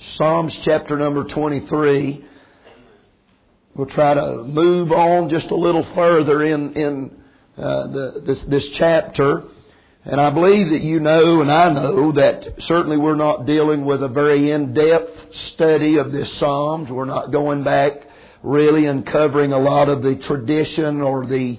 Psalms chapter number 23. We'll try to move on just a little further in this chapter. And I believe that you know and I know that certainly we're not dealing with a very in-depth study of this Psalms. We're not going back really and covering a lot of the tradition or the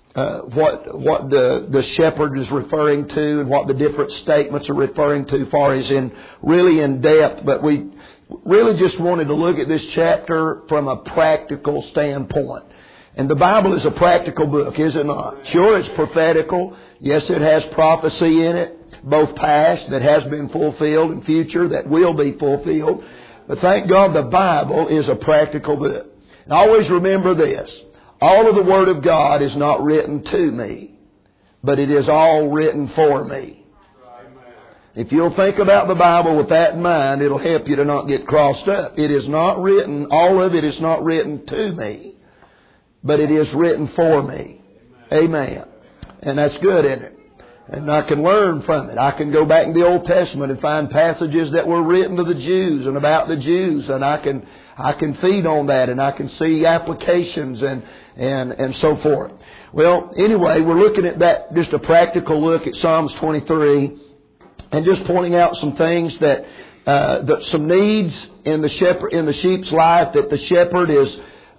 what the shepherd is referring to and what the different statements are referring to, far as in really in depth. But we really just wanted to look at this chapter from a practical standpoint. And the Bible is a practical book, is it not? Sure, it's prophetical. Yes, it has prophecy in it, both past that has been fulfilled and future that will be fulfilled. But thank God the Bible is a practical book. And always remember this. All of the Word of God is not written to me, but it is all written for me. If you'll think about the Bible with that in mind, it'll help you to not get crossed up. It is not written, all of it is not written to me, but it is written for me. Amen. And that's good, isn't it? And I can learn from it. I can go back in the Old Testament and find passages that were written to the Jews and about the Jews, and I can feed on that, and I can see applications and so forth. Well, anyway, we're looking at that, just a practical look at Psalms 23, and just pointing out some things that some needs in the sheep's life that the shepherd is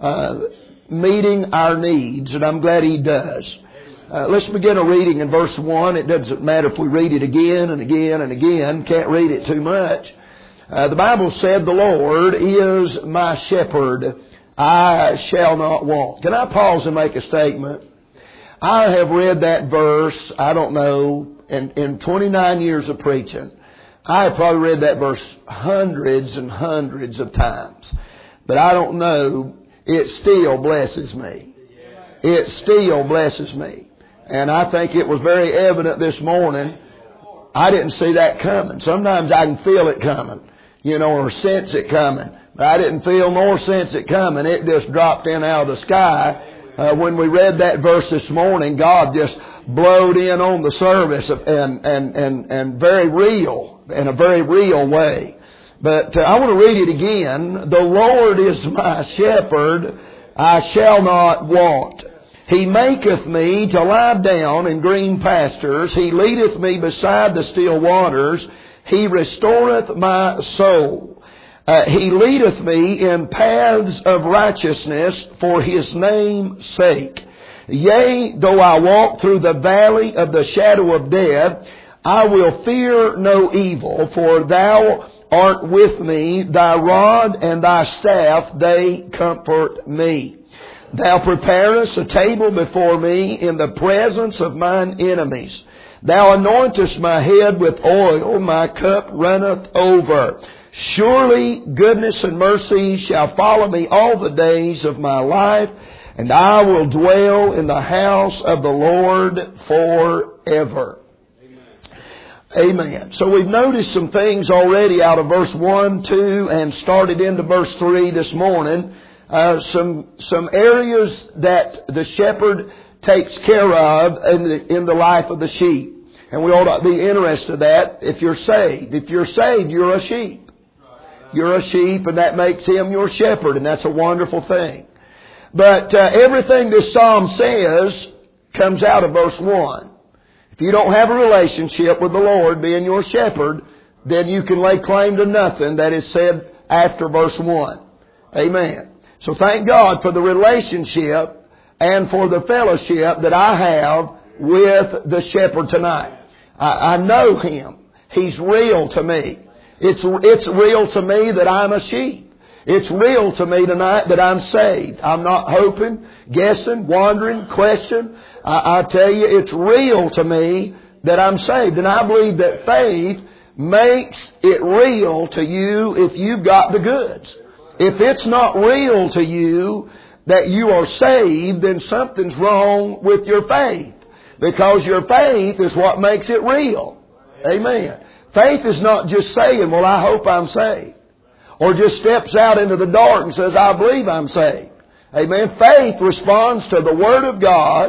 meeting our needs, and I'm glad he does. Let's begin a reading in verse 1. It doesn't matter if we read it again and again and again. Can't read it too much. The Bible said, "The Lord is my shepherd. I shall not want." Can I pause and make a statement? I have read that verse, I don't know, in 29 years of preaching. I have probably read that verse hundreds and hundreds of times. But I don't know, it still blesses me. It still blesses me. And I think it was very evident this morning. I didn't see that coming. Sometimes I can feel it coming, or sense it coming. But I didn't feel nor sense it coming. It just dropped in out of the sky. When we read that verse this morning, God just blowed in on the service and very real, in a very real way. But I want to read it again. "The Lord is my shepherd, I shall not want. He maketh me to lie down in green pastures. He leadeth me beside the still waters. He restoreth my soul. He leadeth me in paths of righteousness for His name's sake. Yea, though I walk through the valley of the shadow of death, I will fear no evil, for Thou art with me. Thy rod and Thy staff, they comfort me. Thou preparest a table before me in the presence of mine enemies. Thou anointest my head with oil, my cup runneth over. Surely goodness and mercy shall follow me all the days of my life, and I will dwell in the house of the Lord forever." Amen. So we've noticed some things already out of verse 1, 2, and started into verse 3 this morning. Some areas that the shepherd takes care of in the life of the sheep. And we ought to be interested in that if you're saved. If you're saved, you're a sheep. You're a sheep, and that makes Him your shepherd, and that's a wonderful thing. But everything this psalm says comes out of verse 1. If you don't have a relationship with the Lord being your shepherd, then you can lay claim to nothing that is said after verse 1. Amen. So thank God for the relationship and for the fellowship that I have with the shepherd tonight. I know Him. He's real to me. It's real to me that I'm a sheep. It's real to me tonight that I'm saved. I'm not hoping, guessing, wondering, questioning. I tell you, it's real to me that I'm saved. And I believe that faith makes it real to you if you've got the goods. If it's not real to you that you are saved, then something's wrong with your faith. Because your faith is what makes it real. Amen. Faith is not just saying, "Well, I hope I'm saved." Or just steps out into the dark and says, "I believe I'm saved." Amen. Faith responds to the Word of God,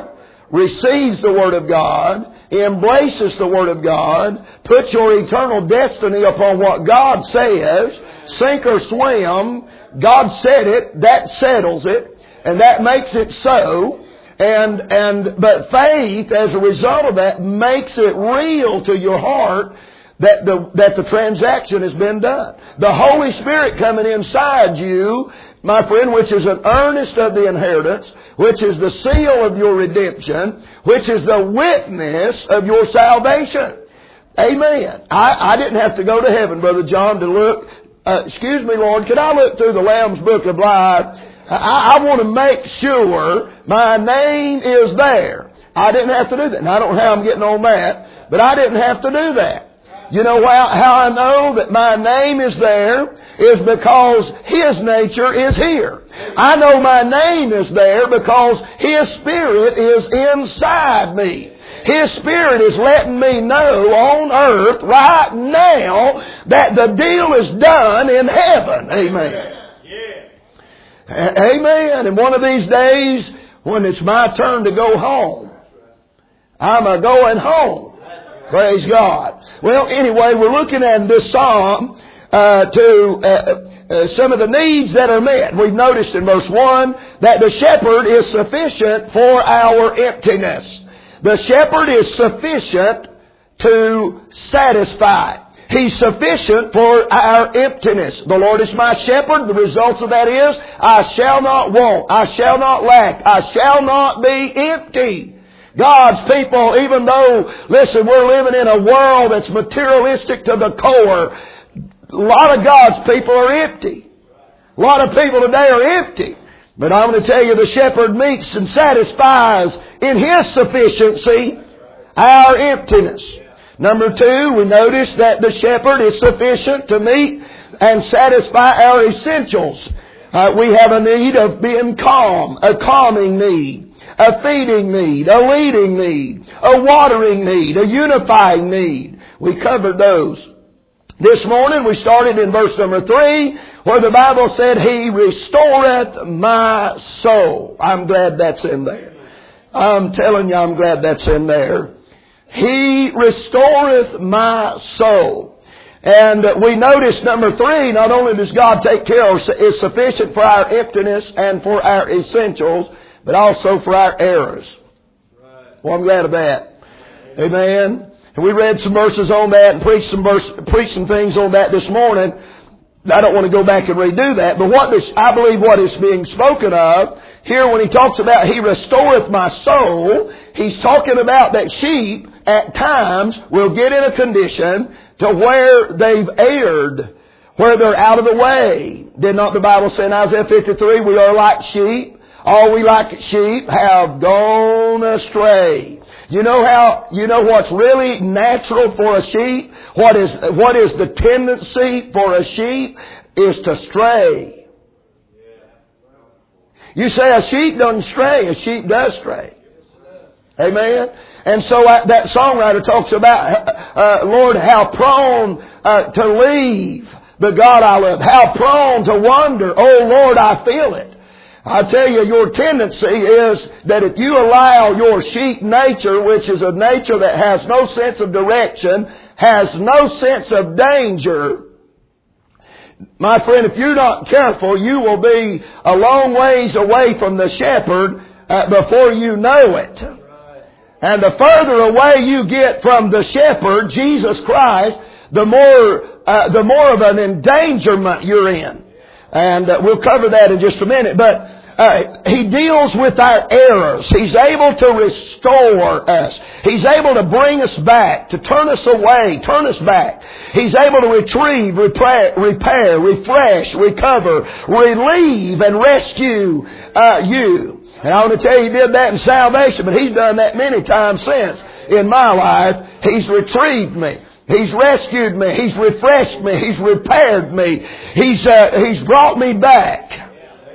receives the Word of God, embraces the Word of God, puts your eternal destiny upon what God says, sink or swim, God said it, that settles it, and that makes it so. But faith, as a result of that, makes it real to your heart that the transaction has been done. The Holy Spirit coming inside you, my friend, which is an earnest of the inheritance, which is the seal of your redemption, which is the witness of your salvation. Amen. I didn't have to go to heaven, Brother John, to look. Excuse me, Lord, could I look through the Lamb's Book of Life? I want to make sure my name is there. I didn't have to do that. And I don't know how I'm getting on that, but I didn't have to do that. You know how I know that my name is there is because His nature is here. I know my name is there because His Spirit is inside me. His Spirit is letting me know on earth right now that the deal is done in heaven. Amen. Amen. And one of these days, when it's my turn to go home, I'm a-going home. Praise God. Well, anyway, we're looking at this psalm to some of the needs that are met. We've noticed in verse 1 that the shepherd is sufficient for our emptiness. The shepherd is sufficient to satisfy. He's sufficient for our emptiness. The Lord is my shepherd. The results of that is, I shall not want. I shall not lack. I shall not be empty. God's people, even though, listen, we're living in a world that's materialistic to the core, a lot of God's people are empty. A lot of people today are empty. But I'm going to tell you, the shepherd meets and satisfies in His sufficiency our emptiness. Number 2, we notice that the shepherd is sufficient to meet and satisfy our essentials. We have a need of being calm, a calming need, a feeding need, a leading need, a watering need, a unifying need. We covered those. This morning we started in verse number 3 where the Bible said, He restoreth my soul. I'm glad that's in there. I'm telling you, I'm glad that's in there. He restoreth my soul. And we notice number 3, not only does God take care of, is sufficient for our emptiness and for our essentials, but also for our errors. Well, I'm glad of that. Amen. And we read some verses on that and preached some things on that this morning. I don't want to go back and redo that, but I believe what is being spoken of here when he talks about He restoreth my soul, he's talking about that sheep at times will get in a condition to where they've erred, where they're out of the way. Did not the Bible say in Isaiah 53, we are like sheep? All we like sheep have gone astray. You know what's really natural for a sheep? What is the tendency for a sheep is to stray. You say a sheep doesn't stray, a sheep does stray. Amen? And so that songwriter talks about, Lord, how prone to leave the God I love. How prone to wander. Oh, Lord, I feel it. I tell you, your tendency is that if you allow your sheep nature, which is a nature that has no sense of direction, has no sense of danger, my friend, if you're not careful, you will be a long ways away from the shepherd before you know it. And the further away you get from the shepherd, Jesus Christ, the more of an endangerment you're in. And we'll cover that in just a minute. But He deals with our errors. He's able to restore us. He's able to bring us back, to turn us away, turn us back. He's able to retrieve, repair, refresh, recover, relieve, and rescue you. And I want to tell you, He did that in salvation, but He's done that many times since in my life. He's retrieved me. He's rescued me. He's refreshed me. He's repaired me. He's brought me back.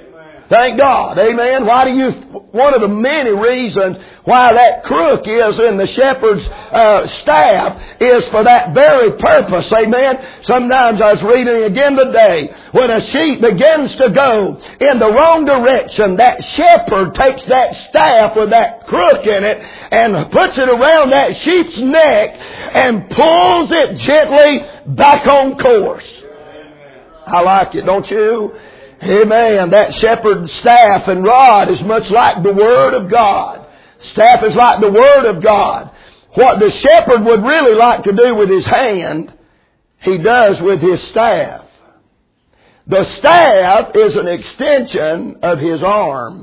Thank God. Amen. One of the many reasons why that crook is in the shepherd's staff is for that very purpose. Amen. Sometimes I was reading again today, when a sheep begins to go in the wrong direction, that shepherd takes that staff with that crook in it and puts it around that sheep's neck and pulls it gently back on course. I like it, don't you? Amen. That shepherd's staff and rod is much like the Word of God. Staff is like the Word of God. What the shepherd would really like to do with his hand, he does with his staff. The staff is an extension of his arm.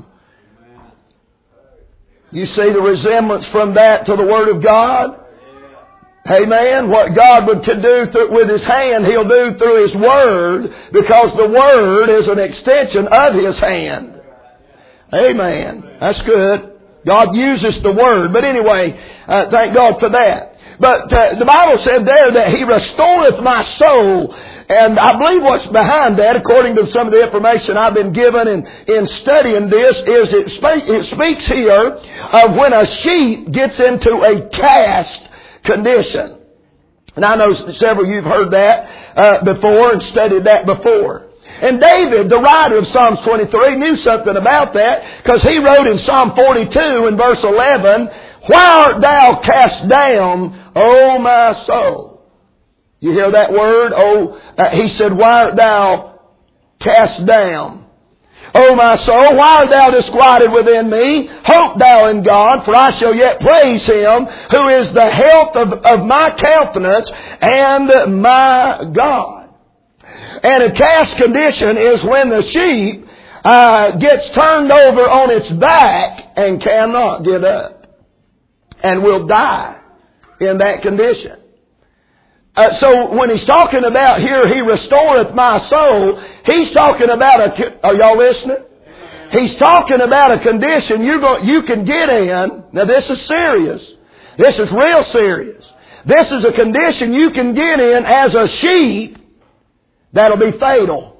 You see the resemblance from that to the Word of God? Amen. What God would do with His hand, He'll do through His Word, because the Word is an extension of His hand. Amen. That's good. God uses the Word. But anyway, thank God for that. But the Bible said there that He restoreth my soul. And I believe what's behind that, according to some of the information I've been given in studying this, is it speaks here of when a sheep gets into a cast condition. And I know several of you have heard that before and studied that before. And David, the writer of Psalms 23, knew something about that, because he wrote in Psalm 42 in verse 11, "Why art thou cast down, O my soul?" You hear that word? He said, "Why art thou cast down? O my soul, why art thou disquieted within me? Hope thou in God, for I shall yet praise Him, who is the health of my countenance and my God." And a cast condition is when the sheep gets turned over on its back and cannot get up, and will die in that condition. So when he's talking about here, He restoreth my soul, he's talking about are y'all listening? He's talking about a condition you can get in. Now this is serious. This is real serious. This is a condition you can get in as a sheep that'll be fatal.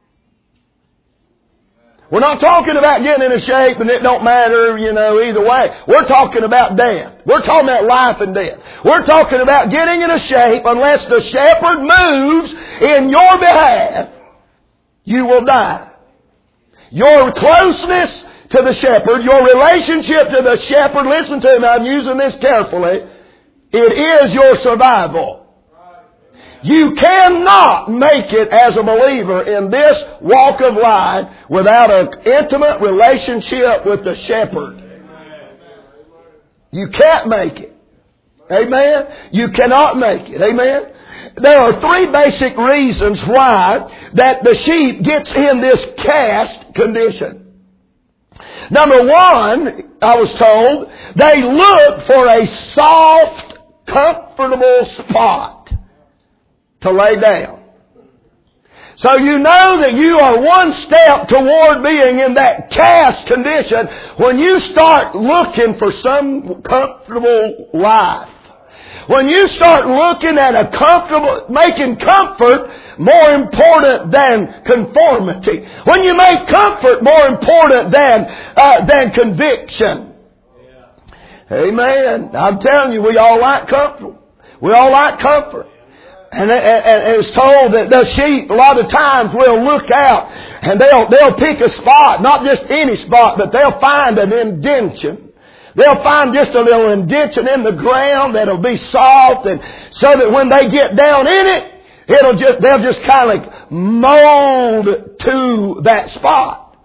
We're not talking about getting in a shape and it don't matter, either way. We're talking about death. We're talking about life and death. We're talking about getting in a shape unless the shepherd moves in your behalf, you will die. Your closeness to the shepherd, your relationship to the shepherd, listen to me, I'm using this carefully, it is your survival. You cannot make it as a believer in this walk of life without an intimate relationship with the shepherd. You can't make it. Amen? You cannot make it. Amen? There are three basic reasons why that the sheep gets in this cast condition. Number one, I was told, they look for a soft, comfortable spot to lay down. So you know that you are one step toward being in that cast condition when you start looking for some comfortable life. When you start looking at making comfort more important than conformity. When you make comfort more important than conviction. Amen. I'm telling you, we all like comfort. We all like comfort. And it's told that the sheep a lot of times will look out and they'll pick a spot, not just any spot, but they'll find an indention. They'll find just a little indention in the ground that'll be soft, and so that when they get down in it, they'll just kind of like mold to that spot.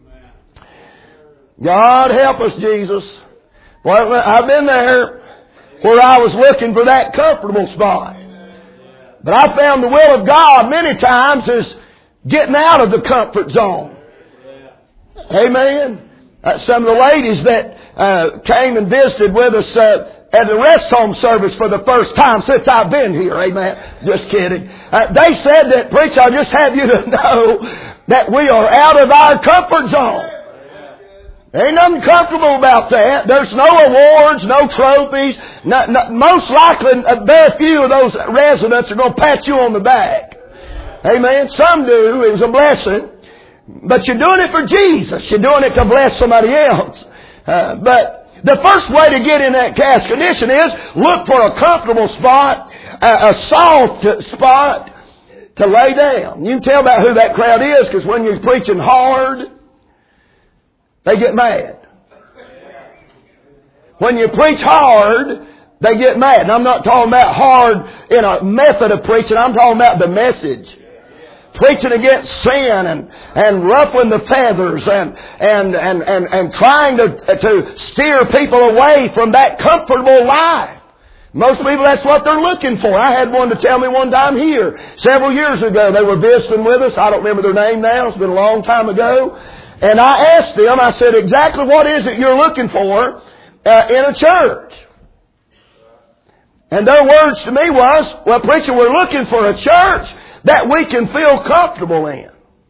God help us, Jesus. Well, I've been there where I was looking for that comfortable spot. But I found the will of God many times is getting out of the comfort zone. Amen. Some of the ladies that came and visited with us at the rest home service for the first time since I've been here. Amen. Just kidding. They said that, "Preacher, I just have you to know that we are out of our comfort zone." Ain't nothing comfortable about that. There's no awards, no trophies. Most likely, very few of those residents are going to pat you on the back. Amen. Some do. It was a blessing. But you're doing it for Jesus. You're doing it to bless somebody else. But the first way to get in that cast condition is look for a comfortable spot, a soft spot to lay down. You can tell about who that crowd is, because when you're preaching hard, they get mad. When you preach hard, they get mad. And I'm not talking about hard in a method of preaching. I'm talking about the message. Preaching against sin and ruffling the feathers and trying to steer people away from that comfortable life. Most people, that's what they're looking for. I had one to tell me one time here, several years ago. They were visiting with us. I don't remember their name now. It's been a long time ago. And I asked them, I said, exactly what is it you're looking for in a church? And their words to me was, well, preacher, we're looking for a church that we can feel comfortable in.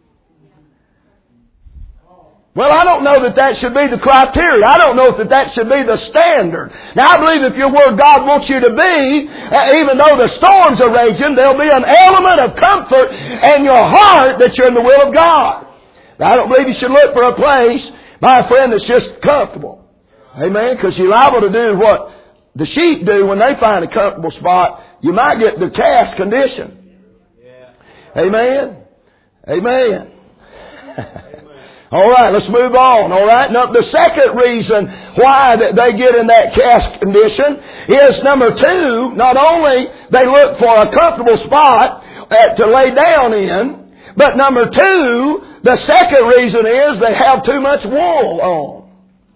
Well, I don't know that should be the criteria. I don't know that should be the standard. Now, I believe if you're where God wants you to be, even though the storms are raging, there'll be an element of comfort in your heart that you're in the will of God. Now, I don't believe you should look for a place, my friend, that's just comfortable. Amen? Because you're liable to do what the sheep do when they find a comfortable spot. You might get the cast condition. Amen? Amen. All right, let's move on. All right. Now, the second reason why that they get in that cast condition is, number two, not only they look for a comfortable spot to lay down in, but number two, the second reason is they have too much wool on.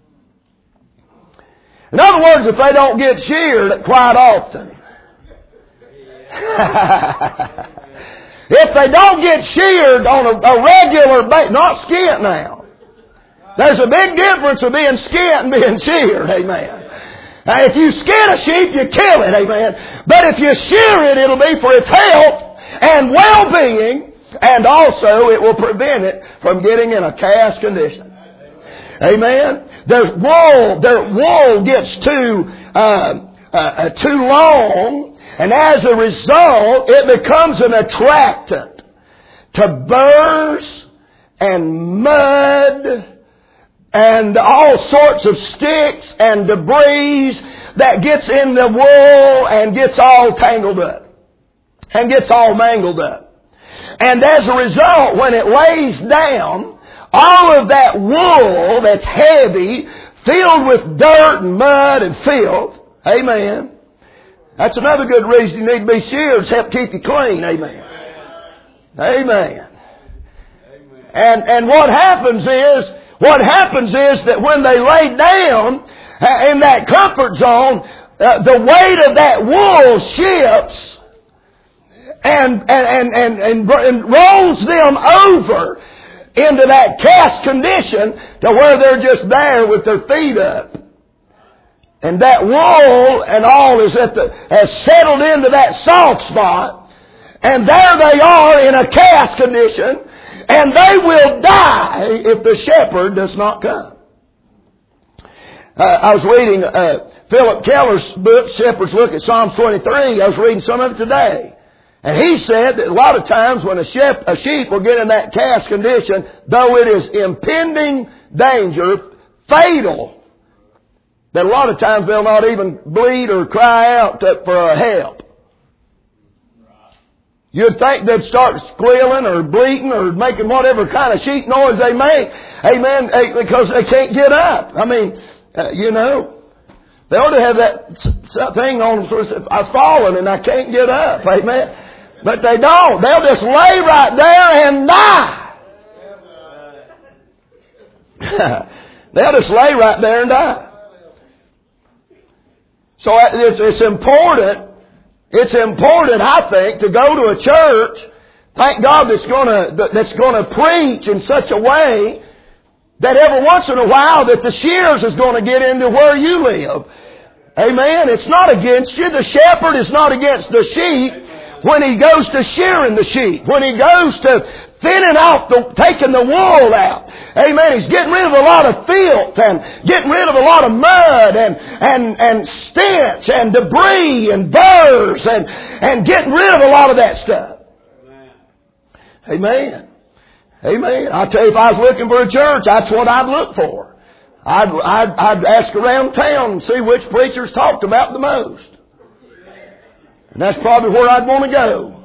In other words, if they don't get sheared quite often, if they don't get sheared on a regular basis, not skint now. There's a big difference of being skint and being sheared, amen. Now, if you skin a sheep, you kill it, amen. But if you shear it, it'll be for its health and well-being, and also it will prevent it from getting in a cast condition. Amen. Their wool gets too long. And as a result, it becomes an attractant to burrs and mud and all sorts of sticks and debris that gets in the wool and gets all tangled up and gets all mangled up. And as a result, when it lays down, all of that wool that's heavy, filled with dirt and mud and filth, amen. That's another good reason you need to be sheared, to help keep you clean. Amen. Amen. And what happens is that when they lay down in that comfort zone, the weight of that wool shifts and rolls them over into that cast condition to where they're just there with their feet up. And that wool and all has settled into that soft spot. And there they are in a cast condition. And they will die if the shepherd does not come. I was reading Philip Keller's book, Shepherd's Look at Psalm 23. I was reading some of it today. And he said that a lot of times when a sheep will get in that cast condition, though it is impending danger, fatal, that a lot of times they'll not even bleed or cry out for help. You'd think they'd start squealing or bleating or making whatever kind of sheep noise they make. Amen. Because they can't get up. I mean, they ought to have that thing on them. Sort of, I've fallen and I can't get up. Amen. But they don't. They'll just lay right there and die. They'll just lay right there and die. So it's important. It's important, I think, to go to a church, thank God, that's going to preach in such a way that every once in a while that the shears is going to get into where you live. Amen. It's not against you. The shepherd is not against the sheep when he goes to shearing the sheep. When he goes to thinning off, taking the wool out. Amen. He's getting rid of a lot of filth and getting rid of a lot of mud and stench and debris and burrs and getting rid of a lot of that stuff. Amen. Amen. I tell you, if I was looking for a church, that's what I'd look for. I'd ask around town and see which preachers talked about the most. And that's probably where I'd want to go.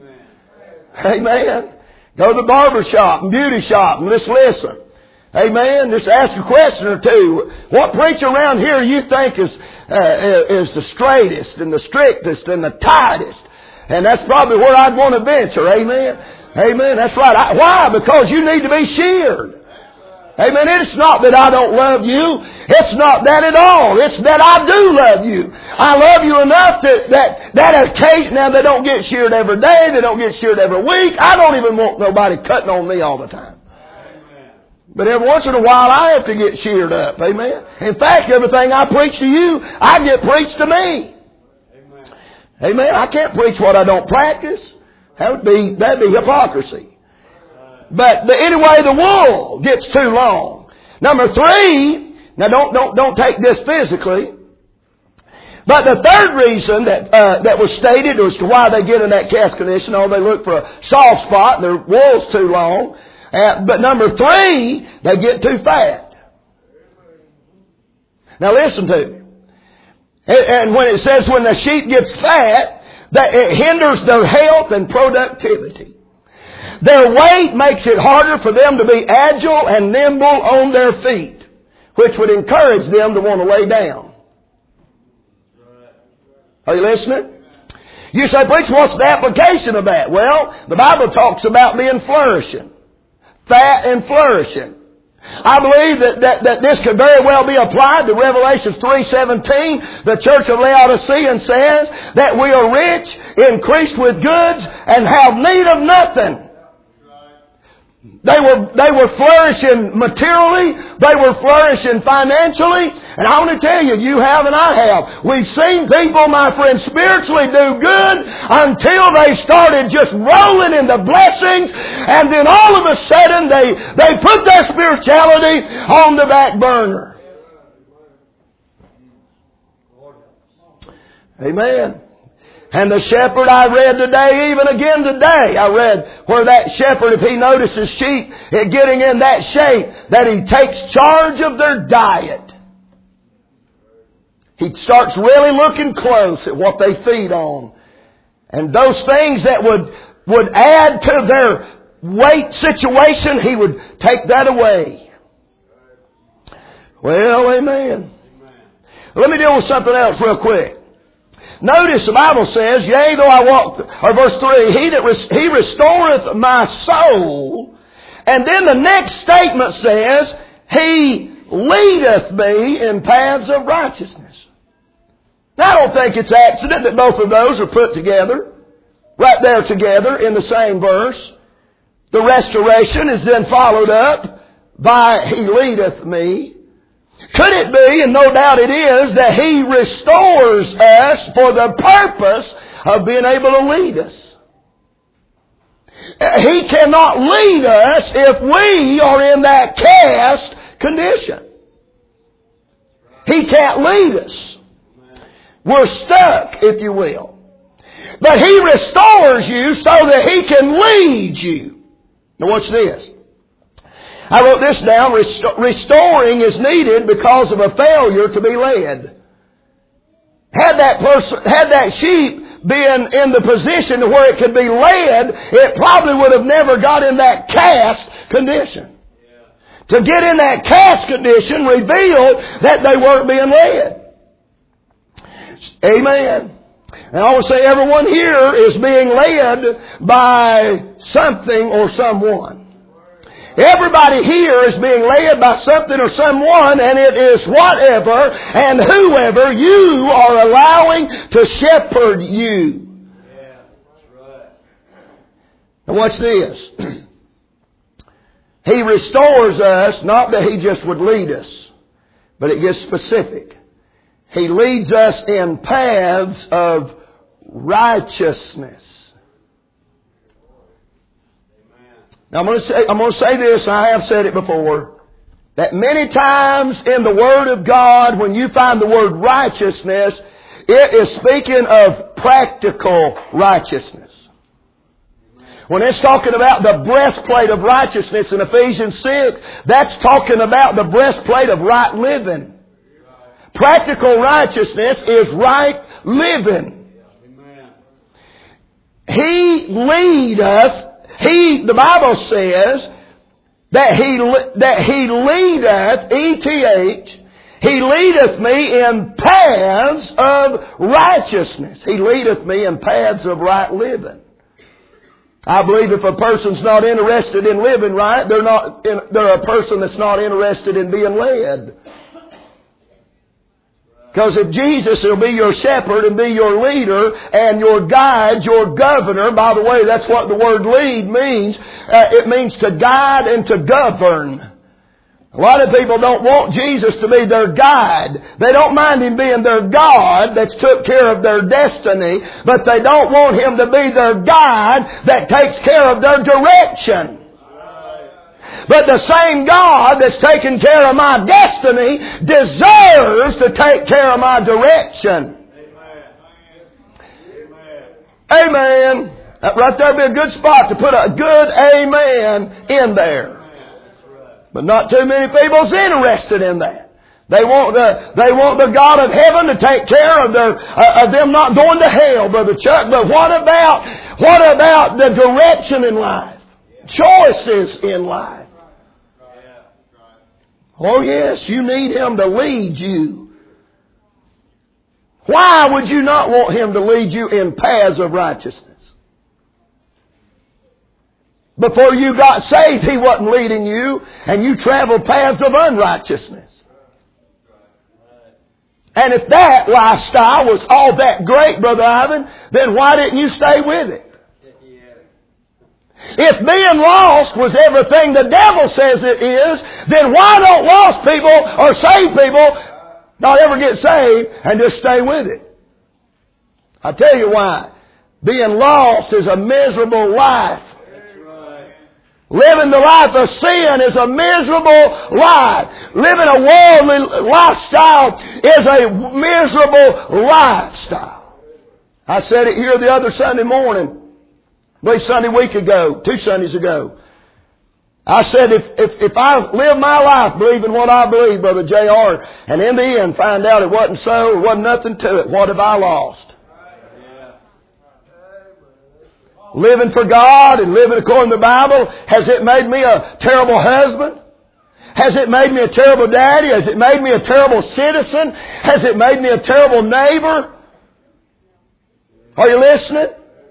Amen. Go to the barber shop and beauty shop and just listen. Amen. Just ask a question or two. What preacher around here you think is the straightest and the strictest and the tightest? And that's probably where I'd want to venture. Amen. Amen. That's right. Why? Because you need to be sheared. Amen. It's not that I don't love you. It's not that at all. It's that I do love you. I love you enough that occasion, now they don't get sheared every day. They don't get sheared every week. I don't even want nobody cutting on me all the time. But every once in a while I have to get sheared up. Amen. In fact, everything I preach to you, I get preached to me. Amen. I can't preach what I don't practice. That'd be hypocrisy. But anyway, the wool gets too long. Number 3, now don't take this physically. But the third reason that was stated as to why they get in that cast condition, they look for a soft spot, their wool's too long. But number 3, they get too fat. Now listen to me. And when it says when the sheep gets fat, that it hinders their health and productivity. Their weight makes it harder for them to be agile and nimble on their feet, which would encourage them to want to lay down. Are you listening? You say, preacher, what's the application of that? Well, the Bible talks about being flourishing. Fat and flourishing. I believe that this could very well be applied to Revelation 3:17. The church of Laodicea says that we are rich, increased with goods, and have need of nothing. They were flourishing materially. They were flourishing financially. And I want to tell you, you have and I have. We've seen people, my friends, spiritually do good until they started just rolling in the blessings. And then all of a sudden they put their spirituality on the back burner. Amen. And the shepherd I read today, even again today, I read where that shepherd, if he notices sheep getting in that shape, that he takes charge of their diet. He starts really looking close at what they feed on. And those things that would add to their weight situation, he would take that away. Well, amen. Let me deal with something else real quick. Notice the Bible says, yea, though I walk, or verse 3, He restoreth my soul. And then the next statement says, He leadeth me in paths of righteousness. Now, I don't think it's accident that both of those are put together, right there together in the same verse. The restoration is then followed up by He leadeth me. Could it be, and no doubt it is, that He restores us for the purpose of being able to lead us? He cannot lead us if we are in that cast condition. He can't lead us. We're stuck, if you will. But He restores you so that He can lead you. Now watch this. I wrote this down. Restoring is needed because of a failure to be led. Had that sheep been in the position to where it could be led, it probably would have never got in that cast condition. To get in that cast condition revealed that they weren't being led. Amen. And I always say everyone here is being led by something or someone. Everybody here is being led by something or someone, and it is whatever and whoever you are allowing to shepherd you. Yeah, that's right. Now watch this. He restores us, not that He just would lead us, but it gets specific. He leads us in paths of righteousness. Now I'm going to say this, and I have said it before, that many times in the Word of God, when you find the word righteousness, it is speaking of practical righteousness. When it's talking about the breastplate of righteousness in Ephesians 6, that's talking about the breastplate of right living. Practical righteousness is right living. He lead us. The Bible says that He leadeth, E-T-H, He leadeth me in paths of righteousness. He leadeth me in paths of right living. I believe if a person's not interested in living right, they're a person that's not interested in being led. Because if Jesus will be your shepherd and be your leader and your guide, your governor, by the way, that's what the word lead means. It means to guide and to govern. A lot of people don't want Jesus to be their guide. They don't mind Him being their God that's took care of their destiny, but they don't want Him to be their guide that takes care of their direction. But the same God that's taking care of my destiny deserves to take care of my direction. Amen. Right there would be a good spot to put a good amen in there. But not too many people's interested in that. They want the God of heaven to take care of them not going to hell, Brother Chuck. But what about the direction in life? Choices in life. Oh yes, you need Him to lead you. Why would you not want Him to lead you in paths of righteousness? Before you got saved, He wasn't leading you, and you traveled paths of unrighteousness. And if that lifestyle was all that great, Brother Ivan, then why didn't you stay with it? If being lost was everything the devil says it is, then why don't lost people or saved people not ever get saved and just stay with it? I'll tell you why. Being lost is a miserable life. Living the life of sin is a miserable life. Living a worldly lifestyle is a miserable lifestyle. I said it here the other Sunday morning. I believe Sunday week ago, 2 Sundays ago. I said if I live my life believing what I believe, Brother J.R., and in the end find out it wasn't so, there wasn't nothing to it, what have I lost? Living for God and living according to the Bible, has it made me a terrible husband? Has it made me a terrible daddy? Has it made me a terrible citizen? Has it made me a terrible neighbor? Are you listening?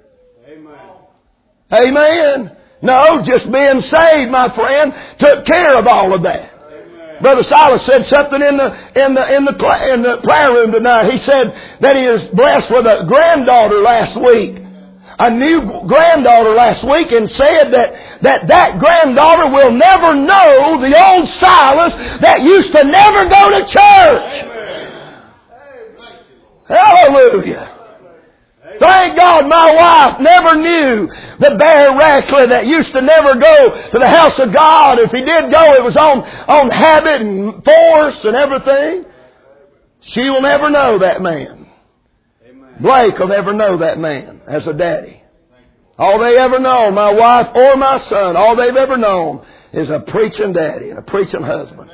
Amen. No, just being saved, my friend, took care of all of that. Amen. Brother Silas said something in the prayer room tonight. He said that he is blessed with a granddaughter last week. A new granddaughter last week, and said that granddaughter will never know the old Silas that used to never go to church. Amen. Hallelujah. Thank God my wife never knew the Bear Ratcliffe that used to never go to the house of God. If he did go, it was on habit and force and everything. She will never know that man. Blake will never know that man as a daddy. All they ever know, my wife or my son, all they've ever known is a preaching daddy and a preaching husband.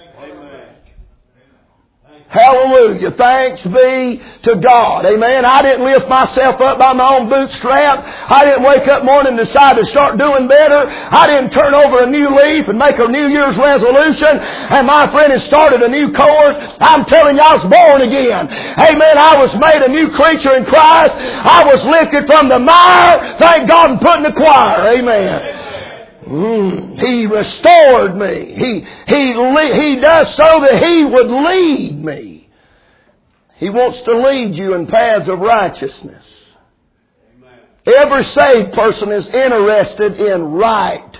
Hallelujah. Thanks be to God. Amen. I didn't lift myself up by my own bootstrap. I didn't wake up morning and decide to start doing better. I didn't turn over a new leaf and make a New Year's resolution. And my friend has started a new course. I'm telling you, I was born again. Amen. I was made a new creature in Christ. I was lifted from the mire. Thank God, and put in the choir. Amen. He restored me. He does so that He would lead me. He wants to lead you in paths of righteousness. Amen. Every saved person is interested in right.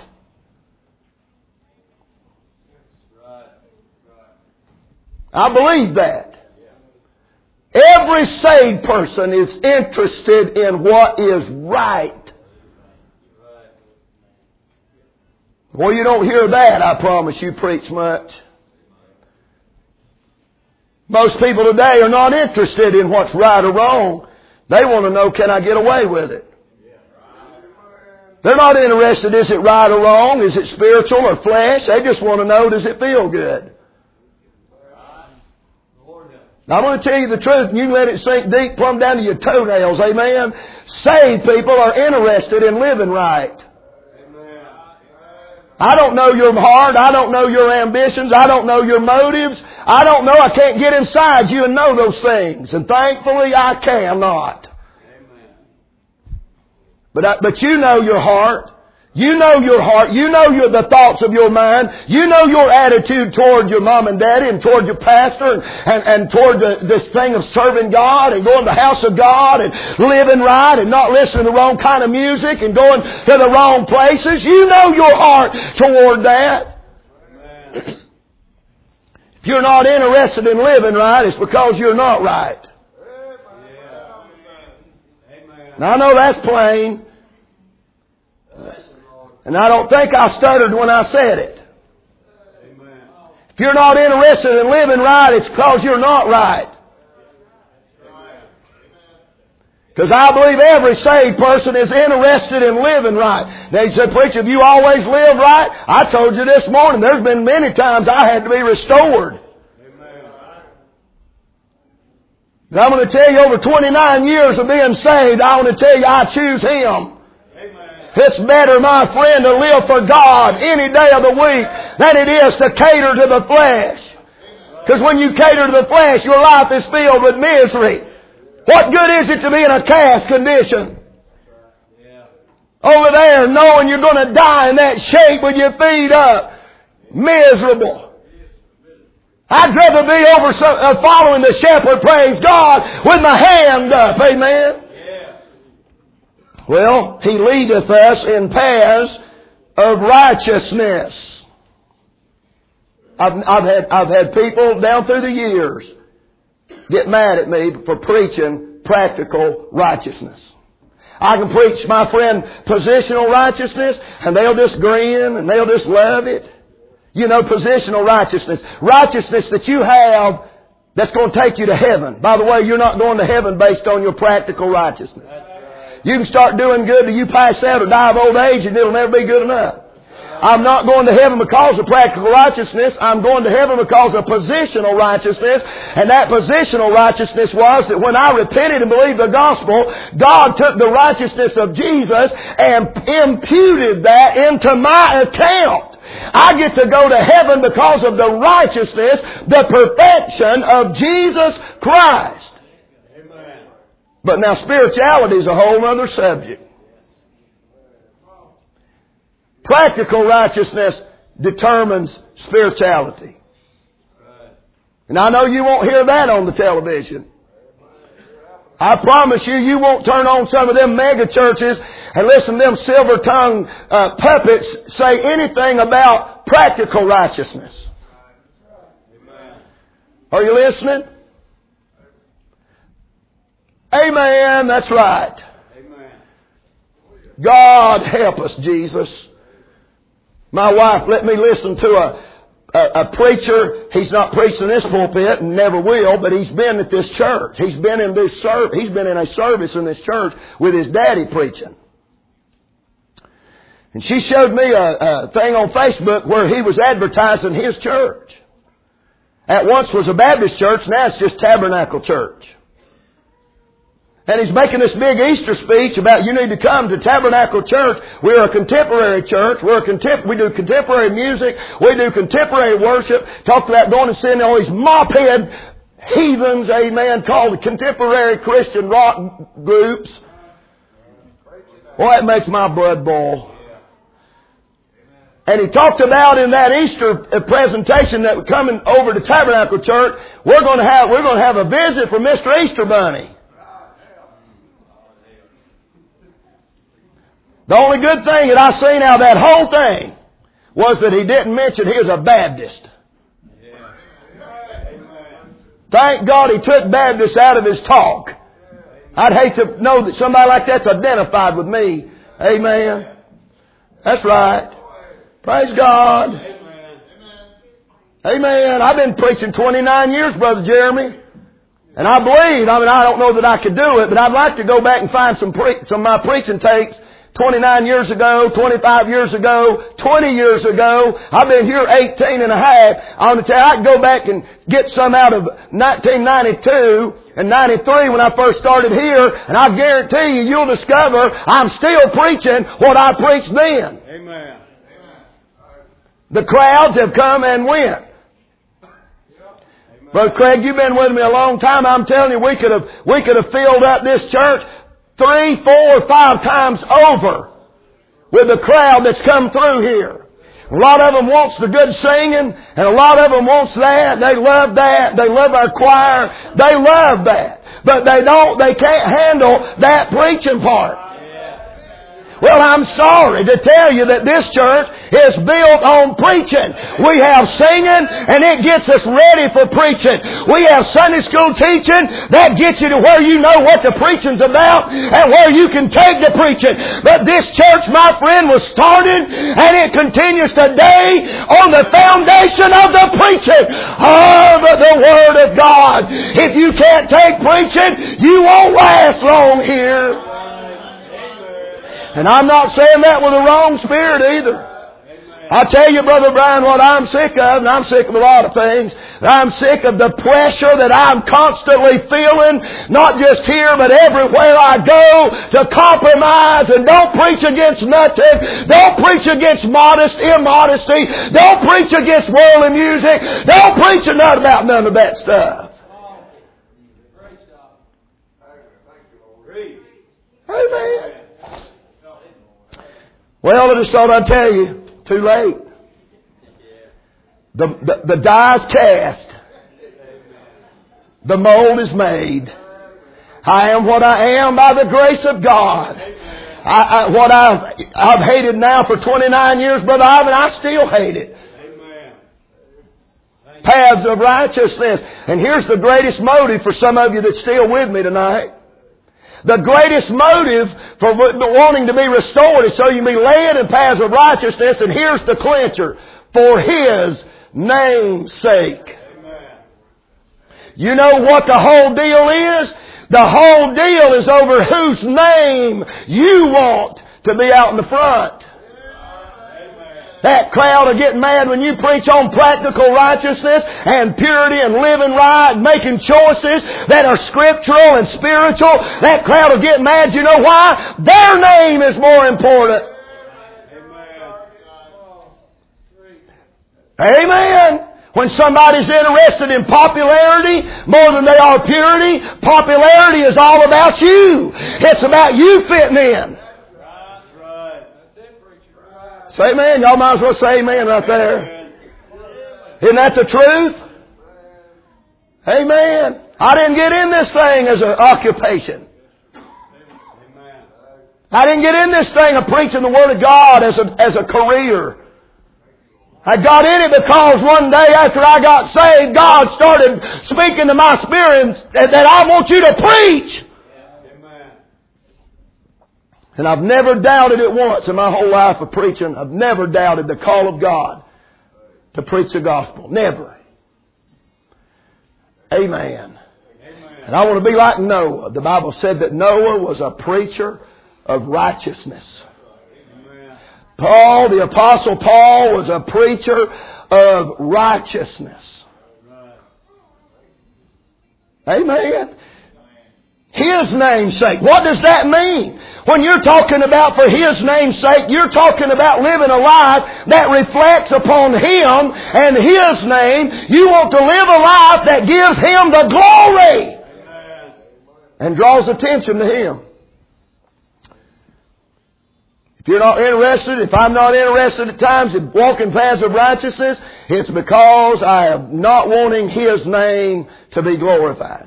I believe that. Every saved person is interested in what is right. Well, you don't hear that, I promise you, preach much. Most people today are not interested in what's right or wrong. They want to know, can I get away with it? They're not interested, is it right or wrong? Is it spiritual or flesh? They just want to know, does it feel good? Now, I'm going to tell you the truth, and you can let it sink deep, plumb down to your toenails. Amen. Saved people are interested in living right. I don't know your heart. I don't know your ambitions. I don't know your motives. I don't know. I can't get inside you and know those things. And thankfully, I cannot. But you know your heart. You know your heart. You know the thoughts of your mind. You know your attitude toward your mom and daddy and toward your pastor and toward this thing of serving God and going to the house of God and living right and not listening to the wrong kind of music and going to the wrong places. You know your heart toward that. If you're not interested in living right, it's because you're not right. Now, I know that's plain. And I don't think I stuttered when I said it. If you're not interested in living right, it's because you're not right. Because I believe every saved person is interested in living right. They said, preacher, have you always lived right? I told you this morning, there's been many times I had to be restored. And I'm going to tell you, over 29 years of being saved, I want to tell you, I choose Him. It's better, my friend, to live for God any day of the week than it is to cater to the flesh. Because when you cater to the flesh, your life is filled with misery. What good is it to be in a cast condition? Over there, knowing you're going to die in that shape with your feet up. Miserable. I'd rather be following the shepherd, praise God, with my hand up. Amen. Well, He leadeth us in paths of righteousness. I've had people down through the years get mad at me for preaching practical righteousness. I can preach, my friend, positional righteousness, and they'll just grin and they'll just love it. You know, positional righteousness. Righteousness that you have that's going to take you to heaven. By the way, you're not going to heaven based on your practical righteousness. You can start doing good till you pass out or die of old age and it'll never be good enough. I'm not going to heaven because of practical righteousness. I'm going to heaven because of positional righteousness. And that positional righteousness was that when I repented and believed the gospel, God took the righteousness of Jesus and imputed that into my account. I get to go to heaven because of the righteousness, the perfection of Jesus Christ. But now spirituality is a whole other subject. Practical righteousness determines spirituality. And I know you won't hear that on the television. I promise you, you won't turn on some of them mega churches and listen to them silver-tongued puppets say anything about practical righteousness. Are you listening? Amen. That's right. God help us, Jesus. My wife let me listen to a preacher. He's not preached in this pulpit and never will, but he's been at this church. He's been in this service. He's been in a service in this church with his daddy preaching. And she showed me a thing on Facebook where he was advertising his church. At once was a Baptist church, now it's just Tabernacle Church. And he's making this big Easter speech about you need to come to Tabernacle Church. We're a contemporary church. We do contemporary music. We do contemporary worship. Talk about going and seeing all these mop-head heathens, amen, called contemporary Christian rock groups. Well, that makes my blood boil. And he talked about in that Easter presentation that we're coming over to Tabernacle Church, we're going to have a visit from Mr. Easter Bunny. The only good thing that I seen out of that whole thing was that he didn't mention he was a Baptist. Thank God he took Baptist out of his talk. I'd hate to know that somebody like that's identified with me. Amen. That's right. Praise God. Amen. I've been preaching 29 years, Brother Jeremy. And I believe, I don't know that I could do it, but I'd like to go back and find some of my preaching tapes 29 years ago, 25 years ago, 20 years ago. I've been here 18 and a half. I'm going to tell you, I can go back and get some out of 1992 and 93 when I first started here, and I guarantee you'll discover I'm still preaching what I preached then. Amen. The crowds have come and went. Brother Craig, you've been with me a long time. I'm telling you, we could have filled up this church 3, 4, 5 times over with the crowd that's come through here. A lot of them wants the good singing, and a lot of them wants that. They love that. They love our choir. They love that. But they can't handle that preaching part. Well, I'm sorry to tell you that this church is built on preaching. We have singing, and it gets us ready for preaching. We have Sunday school teaching. That gets you to where you know what the preaching's about and where you can take the preaching. But this church, my friend, was started, and it continues today on the foundation of the preaching of the Word of God. If you can't take preaching, you won't last long here. And I'm not saying that with a wrong spirit either. I tell you, Brother Brian, what I'm sick of, and I'm sick of a lot of things. I'm sick of the pressure that I'm constantly feeling, not just here, but everywhere I go, to compromise and don't preach against nothing. Don't preach against immodesty. Don't preach against worldly music. Don't preach about none of that stuff. Amen. Well, I just thought I'd tell you, too late. The die is cast. The mold is made. I am what I am by the grace of God. What I've hated now for 29 years, Brother Ivan, I still hate it. Paths of righteousness. And here's the greatest motive for some of you that's still with me tonight. The greatest motive for wanting to be restored is so you can be led in paths of righteousness. And here's the clincher. For His name's sake. You know what the whole deal is? The whole deal is over whose name you want to be out in the front. That crowd will get mad when you preach on practical righteousness and purity and living right and making choices that are scriptural and spiritual. That crowd will get mad. You know why? Their name is more important. Amen. When somebody's interested in popularity more than they are purity, popularity is all about you. It's about you fitting in. Say amen. Y'all might as well say amen right there. Isn't that the truth? Amen. I didn't get in this thing as an occupation. I didn't get in this thing of preaching the Word of God as a career. I got in it because one day after I got saved, God started speaking to my spirit that I want you to preach. And I've never doubted it once in my whole life of preaching. I've never doubted the call of God to preach the gospel. Never. Amen. And I want to be like Noah. The Bible said that Noah was a preacher of righteousness. Paul, the Apostle Paul, was a preacher of righteousness. Amen. His name's sake. What does that mean? When you're talking about for His name's sake, you're talking about living a life that reflects upon Him and His name. You want to live a life that gives Him the glory and draws attention to Him. If you're not interested, if I'm not interested at times in walking paths of righteousness, it's because I am not wanting His name to be glorified.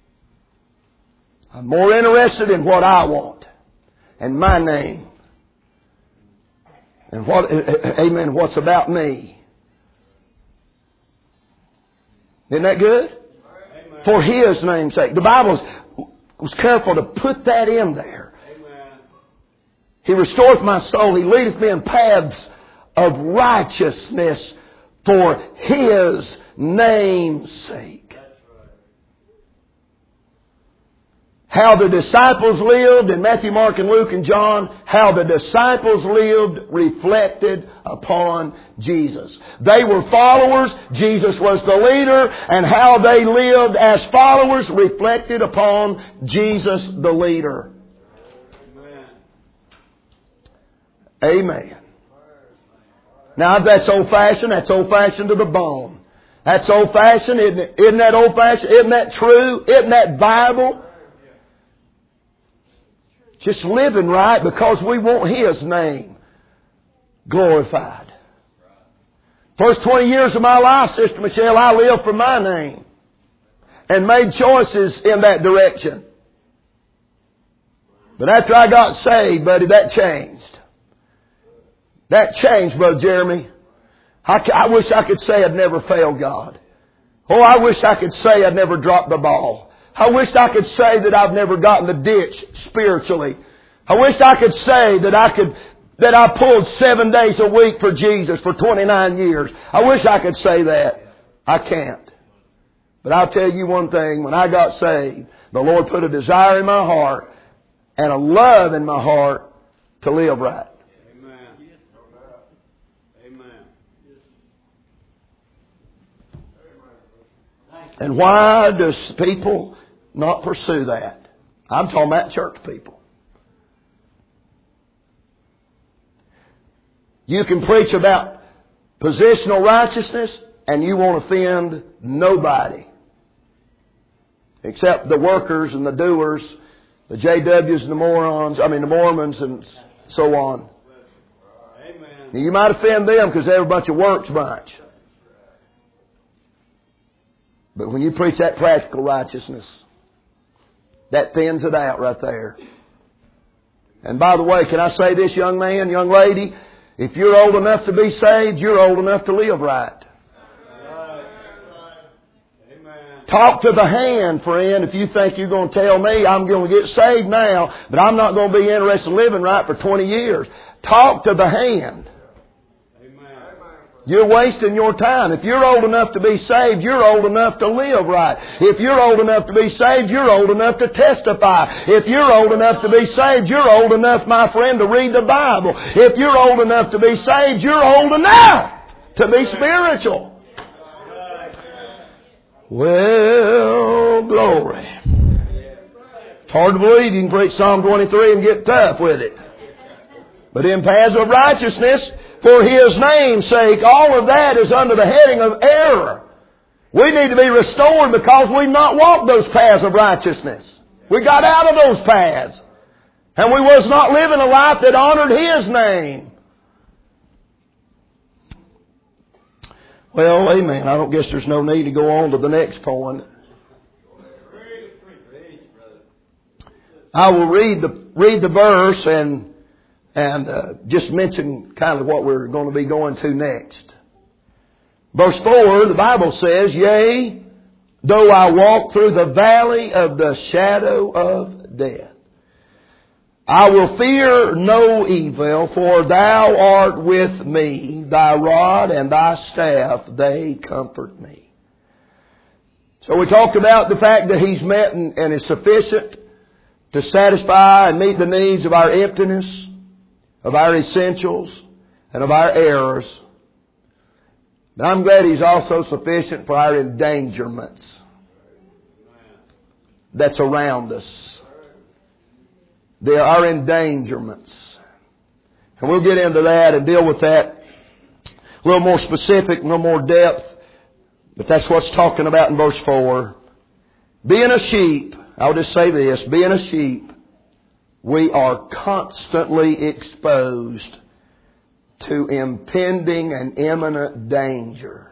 I'm more interested in what I want and my name and what's about me. Isn't that good? Amen. For His name's sake. The Bible was careful to put that in there. Amen. He restoreth my soul. He leadeth me in paths of righteousness for His name's sake. how the disciples lived in Matthew, Mark, and Luke, and John, how the disciples lived reflected upon Jesus. They were followers, Jesus was the leader, and how they lived as followers reflected upon Jesus the leader. Amen. Now if that's old-fashioned, that's old-fashioned to the bone. That's old-fashioned, isn't it? Isn't that old-fashioned? Isn't that true? Isn't that Bible? Just living right because we want His name glorified. First 20 years of my life, Sister Michelle, I lived for my name and made choices in that direction. But after I got saved, buddy, that changed. That changed, Brother Jeremy. I wish I could say I'd never failed God. Oh, I wish I could say I'd never dropped the ball. I wish I could say that I've never gotten the ditch spiritually. I wish I could say that I pulled 7 days a week for Jesus for 29 years. I wish I could say that. I can't. But I'll tell you one thing. When I got saved, the Lord put a desire in my heart and a love in my heart to live right. And why does people not pursue that? I'm talking about church people. You can preach about positional righteousness and you won't offend nobody. Except the workers and the doers, the JWs and the morons, the Mormons and so on. Amen. Now, you might offend them because they're a bunch of works bunch. But when you preach that practical righteousness, that thins it out right there. And by the way, can I say this, young man, young lady? If you're old enough to be saved, you're old enough to live right. Talk to the hand, friend, if you think you're going to tell me I'm going to get saved now, but I'm not going to be interested in living right for 20 years. Talk to the hand. You're wasting your time. If you're old enough to be saved, you're old enough to live right. If you're old enough to be saved, you're old enough to testify. If you're old enough to be saved, you're old enough, my friend, to read the Bible. If you're old enough to be saved, you're old enough to be spiritual. Well, glory. It's hard to believe you can preach Psalm 23 and get tough with it. But in paths of righteousness, for His name's sake, all of that is under the heading of error. We need to be restored because we've not walked those paths of righteousness. We got out of those paths. And we was not living a life that honored His name. Well, amen. I don't guess there's no need to go on to the next point. I will read the verse and just mention kind of what we're going to be going to next. Verse 4, the Bible says, Yea, though I walk through the valley of the shadow of death, I will fear no evil, for Thou art with me. Thy rod and Thy staff, they comfort me. So we talked about the fact that He's met and is sufficient to satisfy and meet the needs of our emptiness, of our essentials, and of our errors. Now I'm glad He's also sufficient for our endangerments that's around us. There are endangerments. And we'll get into that and deal with that a little more specific, a little more depth. But that's what's talking about in verse 4. Being a sheep, I'll just say this, being a sheep, we are constantly exposed to impending and imminent danger.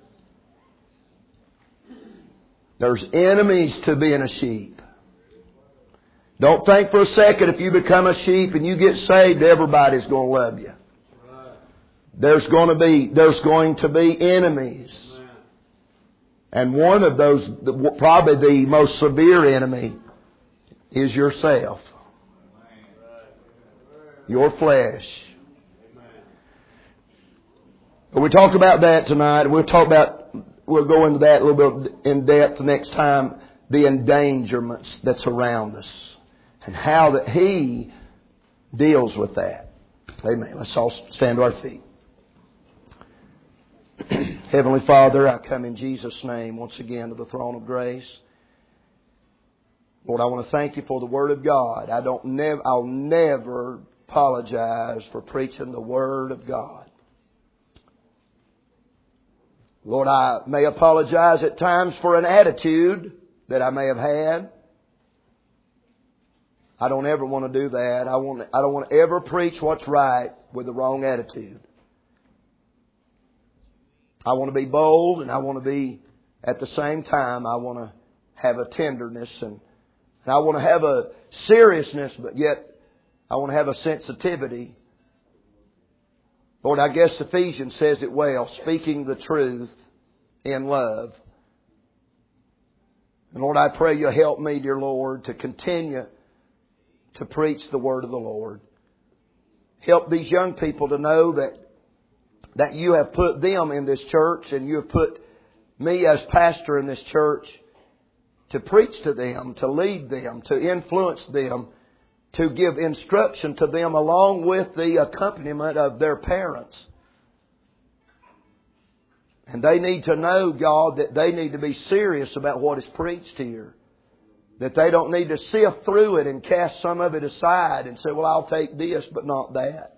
There's enemies to being a sheep. Don't think for a second if you become a sheep and you get saved, everybody's going to love you. There's going to be enemies. And one of those, probably the most severe enemy, is yourself. Your flesh. We talked about that tonight. We'll go into that a little bit in depth next time. the endangerments that's around us and how that He deals with that. Amen. Let's all stand to our feet. Heavenly Father, I come in Jesus' name once again to the throne of grace. Lord, I want to thank You for the Word of God. I'll never apologize for preaching the Word of God. Lord, I may apologize at times for an attitude that I may have had. I don't ever want to do that. I don't want to ever preach what's right with the wrong attitude. I want to be bold, and I want to be, at the same time, I want to have a tenderness, and I want to have a seriousness, but yet I want to have a sensitivity. Lord, I guess Ephesians says it well, speaking the truth in love. And Lord, I pray You help me, dear Lord, to continue to preach the Word of the Lord. Help these young people to know that You have put them in this church, and You have put me as pastor in this church to preach to them, to lead them, to influence them, to give instruction to them along with the accompaniment of their parents. And they need to know, God, that they need to be serious about what is preached here. That they don't need to sift through it and cast some of it aside and say, well, I'll take this but not that.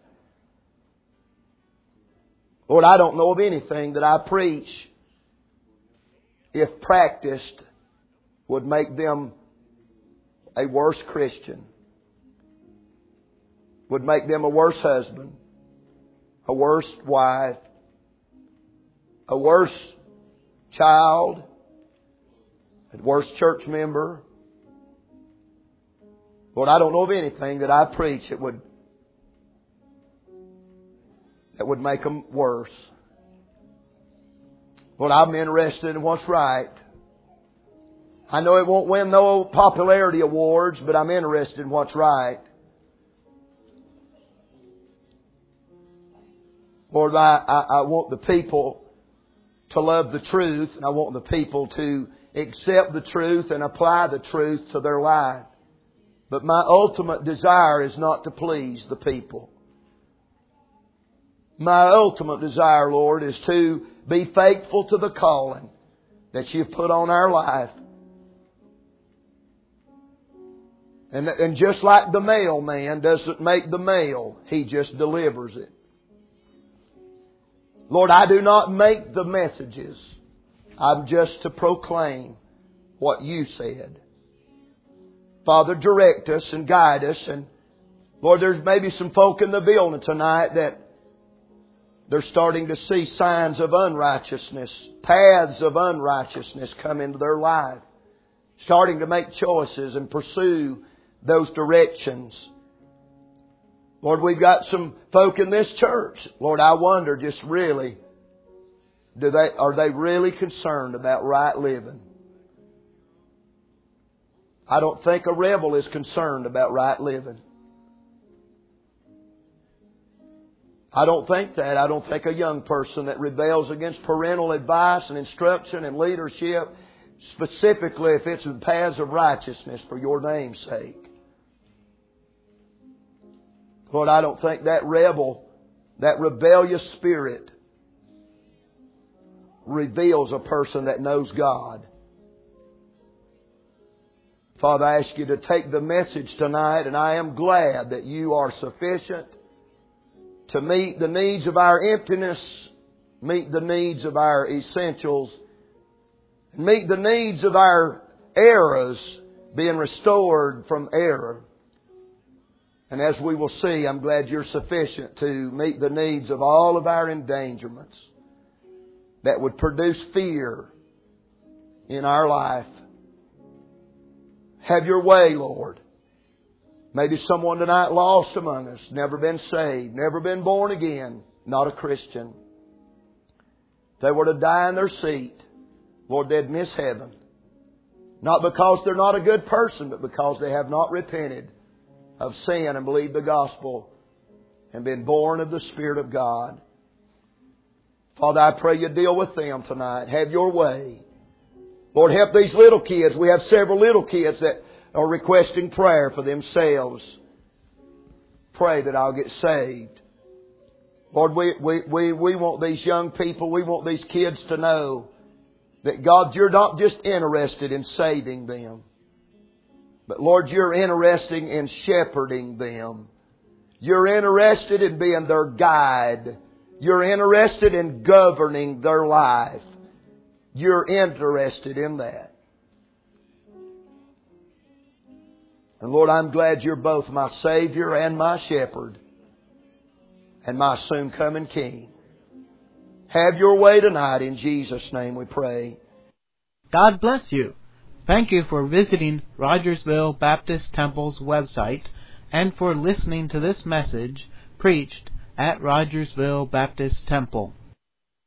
Lord, I don't know of anything that I preach, if practiced, would make them a worse Christian, would make them a worse husband, a worse wife, a worse child, a worse church member. Lord, I don't know of anything that I preach that would make them worse. Lord, I'm interested in what's right. I know it won't win no popularity awards, but I'm interested in what's right. Lord, I want the people to love the truth, and I want the people to accept the truth and apply the truth to their life. But my ultimate desire is not to please the people. My ultimate desire, Lord, is to be faithful to the calling that You've put on our life. And just like the mailman doesn't make the mail, he just delivers it. Lord, I do not make the messages. I'm just to proclaim what You said. Father, direct us and guide us. And Lord, there's maybe some folk in the building tonight that they're starting to see signs of unrighteousness, paths of unrighteousness come into their life. Starting to make choices and pursue those directions. Lord, we've got some folk in this church. Lord, I wonder just really, are they really concerned about right living? I don't think a rebel is concerned about right living. I don't think that. I don't think a young person that rebels against parental advice and instruction and leadership, specifically if it's in paths of righteousness for Your name's sake. Lord, I don't think that rebellious spirit reveals a person that knows God. Father, I ask You to take the message tonight, and I am glad that You are sufficient to meet the needs of our emptiness, meet the needs of our essentials, meet the needs of our errors, being restored from error. And as we will see, I'm glad You're sufficient to meet the needs of all of our endangerments that would produce fear in our life. Have Your way, Lord. Maybe someone tonight lost among us, never been saved, never been born again, not a Christian. If they were to die in their seat, Lord, they'd miss heaven. Not because they're not a good person, but because they have not repented of sin and believed the gospel and been born of the Spirit of God. Father, I pray You deal with them tonight. Have Your way. Lord, help these little kids. We have several little kids that are requesting prayer for themselves. Pray that I'll get saved. Lord, we want these young people, we want these kids to know that God, You're not just interested in saving them, but Lord, You're interested in shepherding them. You're interested in being their guide. You're interested in governing their life. You're interested in that. And Lord, I'm glad You're both my Savior and my Shepherd and my soon coming King. Have Your way tonight. In Jesus' name we pray. God bless you. Thank you for visiting Rogersville Baptist Temple's website and for listening to this message preached at Rogersville Baptist Temple.